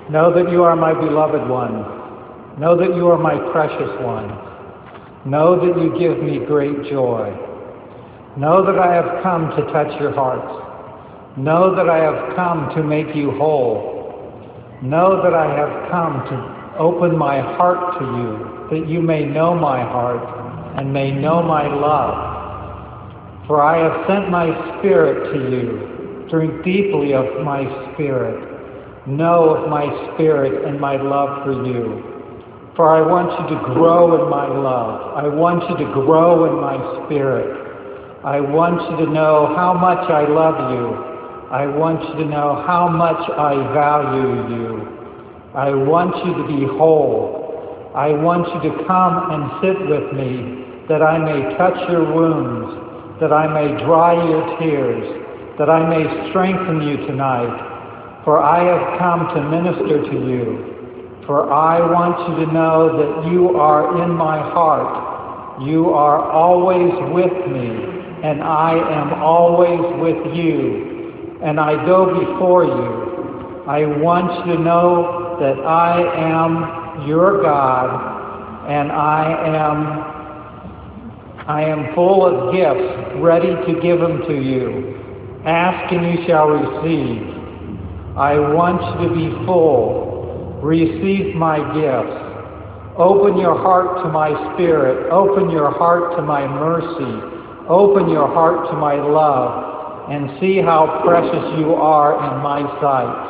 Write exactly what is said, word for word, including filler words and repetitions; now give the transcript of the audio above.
Know that you are my beloved one. Know that you are my precious one. Know that you give me great joy. Know that I have come to touch your hearts. Know that I have come to make you whole. Know that I have come to open my heart to you, that you may know my heart and may know my love. For I have sent my spirit to you. Drink deeply of my spirit. Know of my spirit and my love for you. For I want you to grow in my love. I want you to grow in my spirit. I want you to know how much I love you. I want you to know how much I value you. I want you to be whole. I want you to come and sit with me, that I may touch your wounds, that I may dry your tears, that I may strengthen you tonight. For I have come to minister to you. For I want you to know that you are in my heart. You are always with me, and I am always with you. And I go before you. I want you to know that I am your God, and I am, I am full of gifts, ready to give them to you. Ask and you shall receive. I want you to be full. Receive my gifts. Open your heart to my spirit. Open your heart to my mercy. Open your heart to my love. And see how precious you are in my sight.